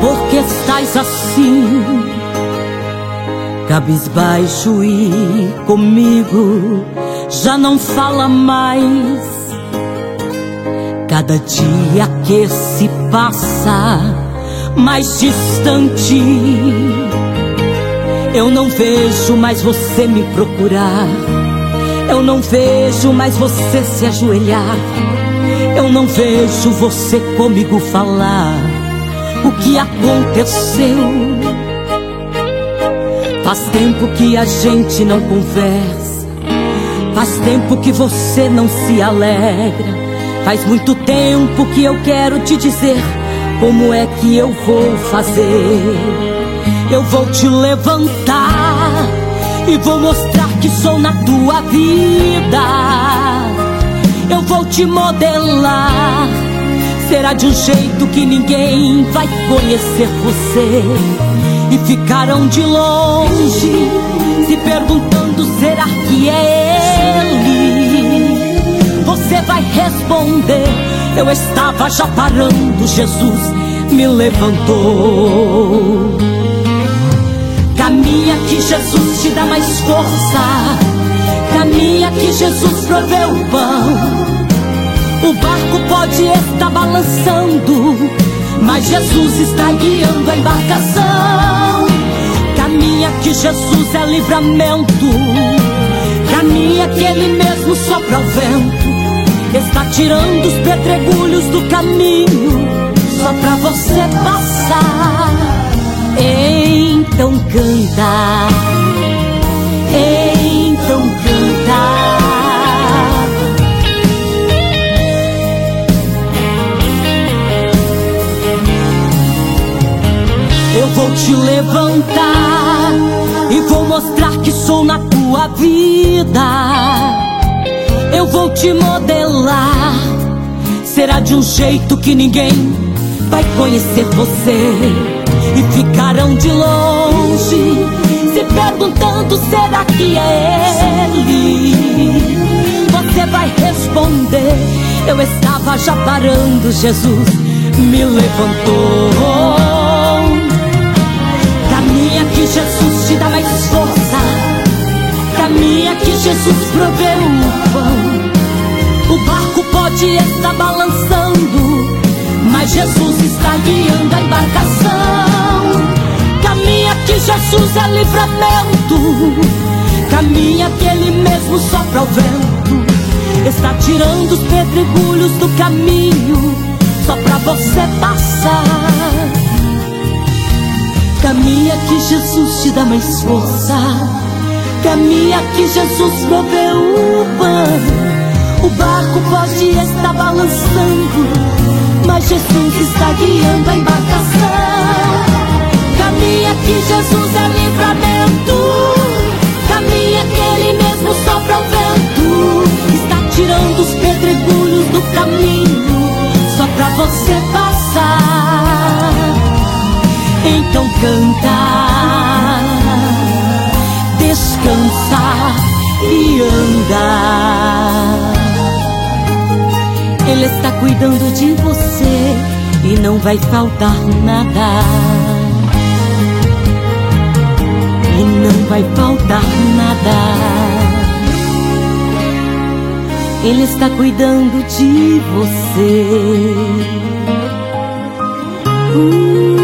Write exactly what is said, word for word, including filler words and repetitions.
Por que estás assim, cabisbaixo e comigo já não fala mais? Cada dia que se passa mais distante, eu não vejo mais você me procurar, eu não vejo mais você se ajoelhar, eu não vejo você comigo falar o que aconteceu. Faz tempo que a gente não conversa, faz tempo que você não se alegra, faz muito tempo que eu quero te dizer como é que eu vou fazer. Eu vou te levantar e vou mostrar que sou na tua vida. Eu vou te modelar, será de um jeito que ninguém vai conhecer você. E ficarão de longe se perguntando, será que é ele? Você vai responder, eu estava já parando, Jesus me levantou. Caminha que Jesus te dá mais força, caminha que Jesus proveu o pão. O barco pode estar balançando, mas Jesus está guiando a embarcação. Caminha que Jesus é livramento, caminha que Ele mesmo sopra o vento, está tirando os pedregulhos do caminho só pra você passar. Então canta, então canta. Eu vou te levantar e vou mostrar que sou na tua vida. Eu vou te modelar, será de um jeito que ninguém vai conhecer você. E ficarão de longe se perguntando, será que é ele? Você vai responder, eu estava já parando, Jesus me levantou. Caminha que Jesus te dá mais força, caminha que Jesus proveu o pão. O barco pode estar balançando, mas Jesus está guiando a embarcação. Caminha que Jesus é livramento, caminha que Ele mesmo sopra o vento, está tirando os pedregulhos do caminho só pra você passar. Caminha que Jesus te dá mais força, caminha que Jesus proveu o pão. O barco pode estar balançando, mas Jesus está guiando a embarcação. Caminha que Jesus é livramento, caminha que Ele mesmo sopra o vento, está tirando os pedregulhos do caminho só pra você passar. Então canta, descansa e anda. Ele está cuidando de você e não vai faltar nada. E não vai faltar nada. Ele está cuidando de você. uh.